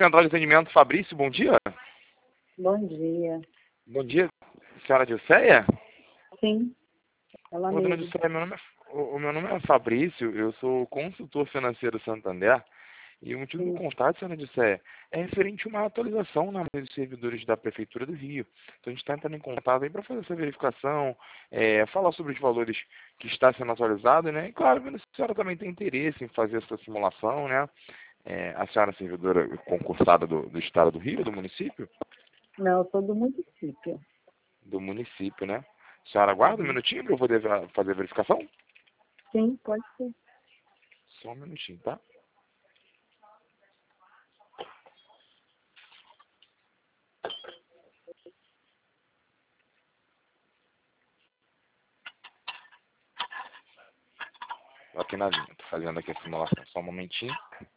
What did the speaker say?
Central de Atendimento, Fabrício, bom dia. Bom dia. Bom dia, senhora Dilceia? Sim, ela Ô, dona mesma. Dilceia, o meu nome é Fabrício, eu sou consultor financeiro Santander, e o motivo do Sim. contato, senhora Dilceia, é referente a uma atualização na base de servidores da Prefeitura do Rio. Então a gente está entrando em contato aí para fazer essa verificação, falar sobre os valores que está sendo atualizado, né? E claro, vendo se a senhora também tem interesse em fazer essa simulação, né? A senhora é servidora concursada do Estado do Rio, do município? Não, eu sou do município. Do município, né? A senhora aguarda um minutinho para eu poder fazer a verificação? Sim, pode ser. Só um minutinho, tá? Tô aqui na linha, tô fazendo aqui a simulação. Só um momentinho.